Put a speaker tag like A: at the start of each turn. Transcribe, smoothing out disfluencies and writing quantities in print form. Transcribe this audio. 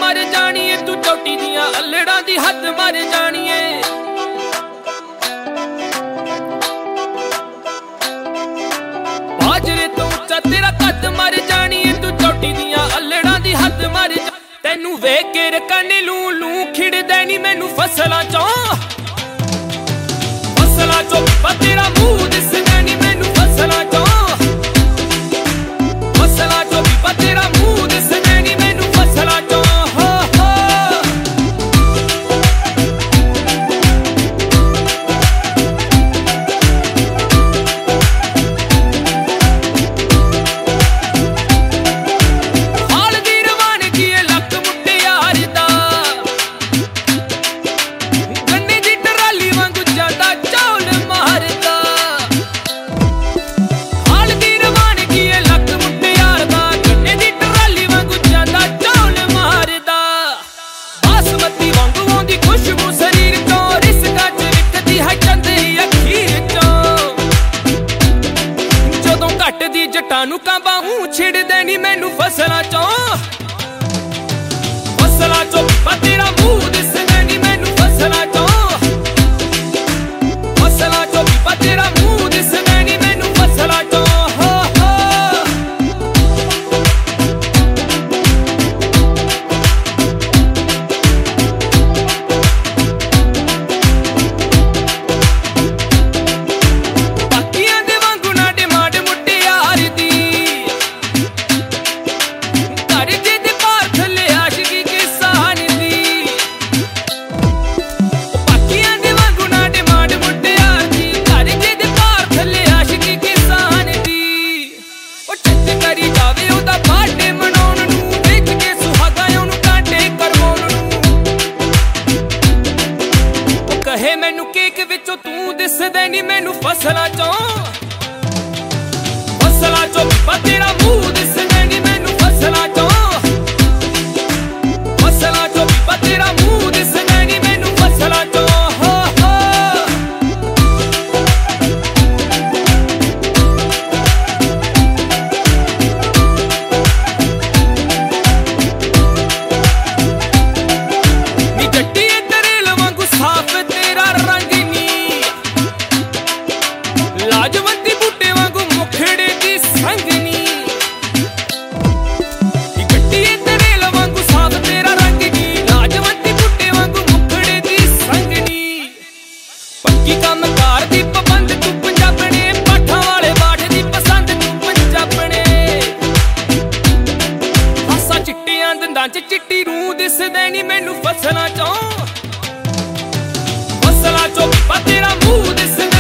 A: मर जानिए तू चोटी दियां अल्लड़ां दी हद मर जानिए। बाजरे तो उच्चा तेरा कद मर जानिए तू चोटी दियां अल्लड़ां दी हद मर जा। तेनू वेख के रकाने लू लू खिड़दे नी मैनू फसलां चों तेरा मुंह दिसदा नी मैनू फसलां चों तेरा मुंह दिसदा नी मैनू फसलां चों। हाल दी रवानगी लक मुट्टे यार दा गन्ने दी टराली वांगू जांदा चौल मारदा। हाल दी रवानगी लक मुट्टे यार दा गन्ने दी टराली वांगू जांदा चौल मारदा। बासमती वांगू आउंदी खुशबू शरीर चों रिसका च विकदी है चंदे अखीर चों। जदों घटदी जट्टां नूं कांबा हूं छिड़दे नी मैनू फसलां चों तेरा मुंह दिसदा नी मैनू फसलां चों तेरा मुंह दिसदा नी मैनू फसलां चों। बाकियां दे वांगू ना डिमांड मुट्टे यार दी कर जे दे पार थल्ले आशिकी किसान दी। बाकियां दे वांगू ना डिमांड मुट्टे यार दी कर जे दे पार थल्ले आशिकी किसान दी। ओ चच करी जावे ओदा बाटे मनाउण नूं विच के सुहागा ओनू कांटे करवाउण नूं। ओ कहे मैनू केक विचों तू दिसदे नी मैनू फसलां चों तेरा मुंह दिसदा नी मैनू फसलां चों तेरा मुंह दिसदा नी मैनू फसलां चों। नी जट्टी दरेल वांगू साफ तेरा रंग नी लाजवंती बूटे वांगू मुखड़े दी संग नी। नी जट्टी दरेल वांगू साफ तेरा रंग नी लाजवंती बूटे वांगू मुखड़े दी संग नी। पक्की कामकार दी पाबंद तू पंजाबणे पाठां वाले बाठ दी पसंद तू पंजाबणे। हासा चिट्टियां दंदां च चिट्टी रूह दिसदे नी मैनू फसलां चों तेरा मुंह दिसदा